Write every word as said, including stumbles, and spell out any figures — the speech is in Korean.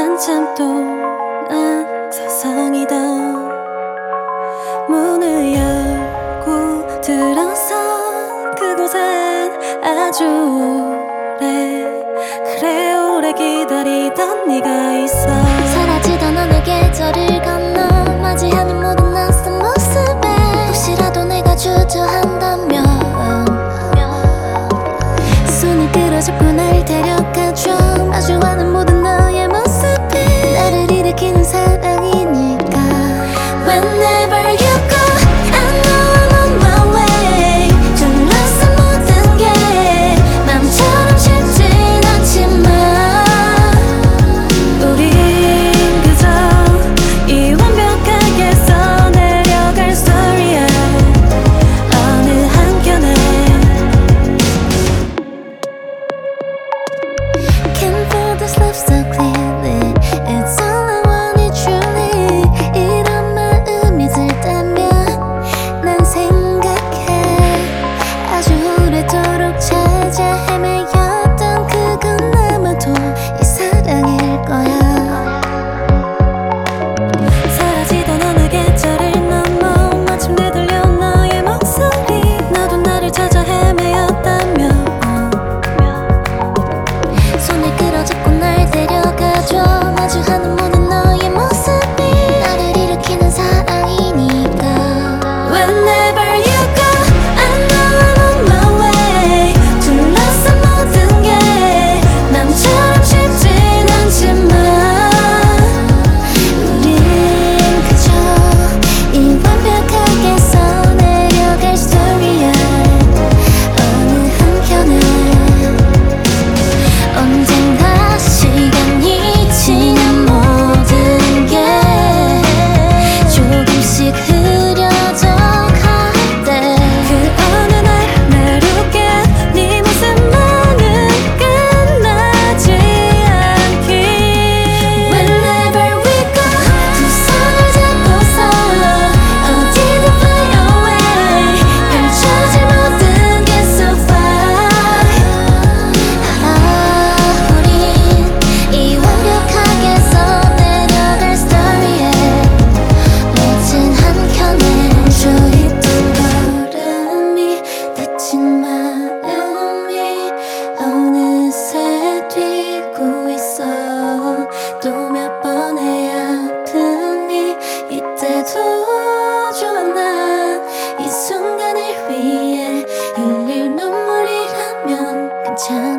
한참 동안 서성이다. 문을 열고 들어선 그곳엔 아주 오래, 그래 오래 기다리던 네가 있어. 사라지던 어느 계절을 건너 맞이하는 모든 낯선 모습에 혹시라도 내가 주저한다면 손을 끌어잡고 날 데려가줘. 마주하는 모든 너의 모습이 나를 일으키는 사랑이니까. Whenever you go, I know I'm on my way. 둘러싼 모든 게 맘처럼 쉽진 않지만 우린 그저 이 완벽하게 써내려갈 스토리야. 어느 한켠에 Can feel this love so clearly. It's all I wanted truly. 이런 마음이 들 때면 난 생각해. 아주 오래도록 찾아 헤매였던 그건 아마도 이 사랑일 거야. 사라지던 어느 계절을 넘어 마침내 들려온 너의 목소리. 너도 나를 찾아 헤매었다면 손을 끌어잡고 날 데려가줘. 마주하는 모든 너의 모습이 나를 일으키는 사랑이니까. Whenever you go, I know I'm on my way. 둘러싼 모든 게 맘처럼 쉽진 않지만 우린 그저 이 완벽하게 써내려갈 스토리야. 어느 한켠에 언젠가 시간이 지난 모든 게 조금씩 흐려져 갈 때 그 어느 날 날 웃게 네 모습만은 끝나지 않길. Whenever we go, 두 손을 잡고서 어디든 fly away. 펼쳐질 모든 게 so far. 알아, 우린 이 완벽하게 써내려갈 스토리에 멋진 한켠에 멈춰있던 걸음이 다친 마음이 어느새 뛰고 있어. 또 몇 번의 아픔이 이때도 좋아. 난 이 순간을 위해 흘릴 눈물이라면 괜찮아.